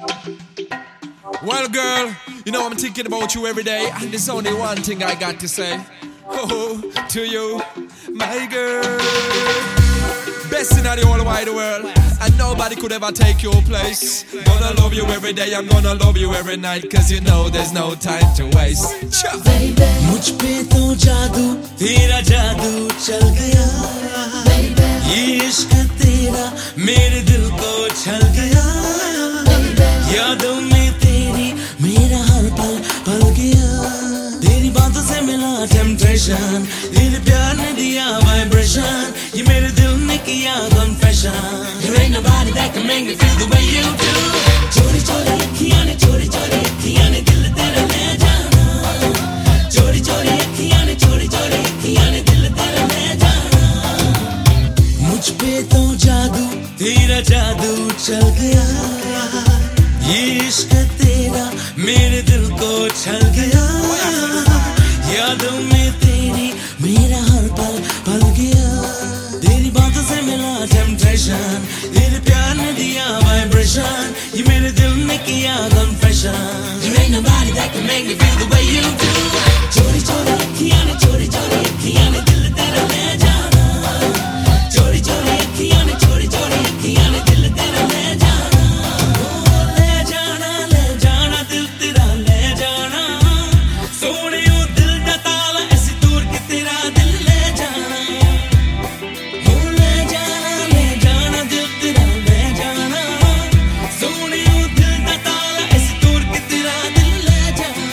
Well, girl, you know I'm thinking about you every day, and there's only one thing I got to say. Oh, to you, my girl. Best in the whole wide world, and nobody could ever take your place. Gonna love you every day, I'm gonna love you every night, cause you know there's no time to waste. मुझ पे तो जादू, तेरा जादू चल गया. ये इश्क तेरा मेरे दिल को छल गया. यादों में तेरी मेरा हर पल पल गया. तेरी बातों से मिला टेम्पटेशन, तेरे प्यार ने दिया वाइब्रेशन. ये मेरे दिल ने किया confession. There ain't nobody that can make me feel the way you do. चोरी चोरी अखियां ने, चोरी चोरी अखियां ने दिल तेरा ले जाना. चोरी चोरी अखियां ने, चोरी चोरी अखियां ने दिल तेरा ले जाना. मुझ पे तो जादू, तेरा जादू चल गया. ये इश्क तेरा मेरे दिल को छल गया. यादों में तेरी मेरा हर पल पल गया. तेरी बातों से मिला टेम्पटेशन, तेरे प्यार ने दिया वाइब्रेशन. ये मेरे दिल ने किया confession. There ain't nobody that can make me feel the way you do. चोरी चोरी अखियां ने, चोरी चोरी अखियां ने दिल तेरा ले जाना. चोरी चोरी अखियां ने, चोरी चोरी अखियां ने दिल तेरा ले जाना. ले जाना, ले जाना दिल तेरा ले जाना. सोने ओ दिल दा ताला ऐसी दूर के तेरा दिल ले जाना. ले जाना दिल तेरा ले जाना. सोने ओ दिल दा ताला ऐसी दूर के तेरा दिल ले जाना.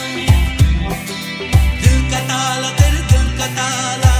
दिल का ताला, तेरे दिल का ताला.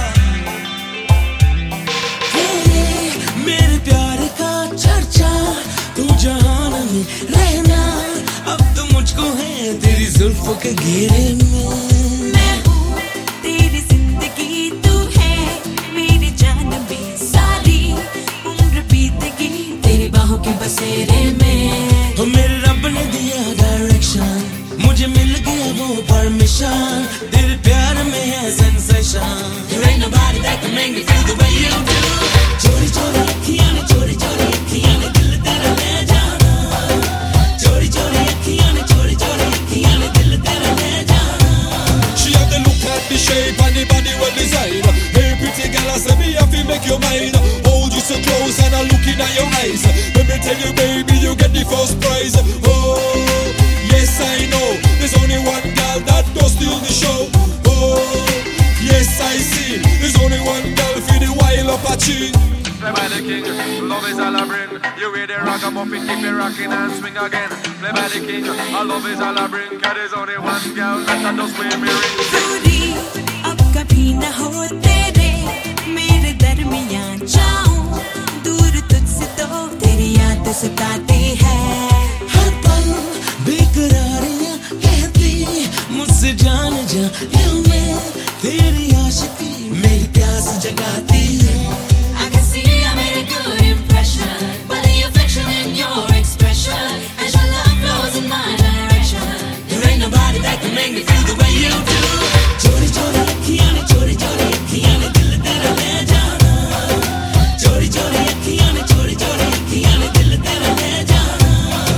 मेरे प्यार का चर्चा तू जहान में रहना. अब तो मुझको है तेरी जुल्फों के घेरे में. मैं हूँ तेरी जिंदगी, तू है मेरी जान भी. सारी उम्र बीतेगी तेरी बाहों के बसेरे में. हो मेरे रब ने दिया डायरेक्शन, मुझे मिल गया वो परमिशन. तेरे प्यार में है sensation. There ain't nobody that can make me feel the way you do. चोरी चोरी अखियां ने, चोरी चोरी अखियां ने दिल तेरा ले जाना. चोरी चोरी अखियां ने, चोरी चोरी अखियां ने दिल तेरा ले जाना. She have the look at the shape and the body well designed. Hey pretty girl, I say me have to make your mind. Hold you so close and I looking at your eyes. Let me tell you baby, you get the first prize. Oh, yes I know, there's only one girl that does steal the show. Oh, yes I see, there's only one girl for the wild Apache. Play by the king, love is all I bring. You hear the ragamuffin, keep it rocking and swing again. Play by the king, love is all I bring. Cause there's only one girl that does wear me ring. दूरी अब कभी न हो तेरे मेरे दरमियां. जाऊं दूर तुझसे तो तेरी याद सताती है. हर पल बेकरारियां कहती मुझसे जान जा. दिल में तेरी आशिकी मेरी प्यास जगाती है. I can see I made a good impression by the affection in your expression as your love flows in my direction. There ain't nobody that can make me feel the way you do. चोरी चोरी अखियां ने, चोरी चोरी अखियां ने दिल तेरा ले जाना. चोरी चोरी अखियां ने, चोरी चोरी अखियां ने दिल तेरा ले जाना.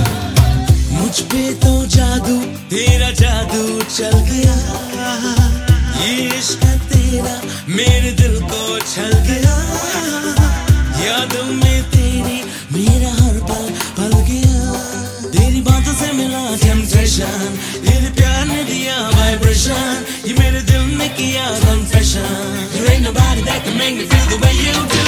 मुझ पे तो जादू, तेरा जादू चल गया. ये इश्क तेरा मेरे दिल को छल गया. यादों में तेरी मेरा हर पल पल गया. तेरी बातों से मिला टेम्पटेशन, तेरे प्यार ने दिया वाइब्रेशन. ये मेरे दिल ने किया confession. There ain't nobody that can make me feel the way you do.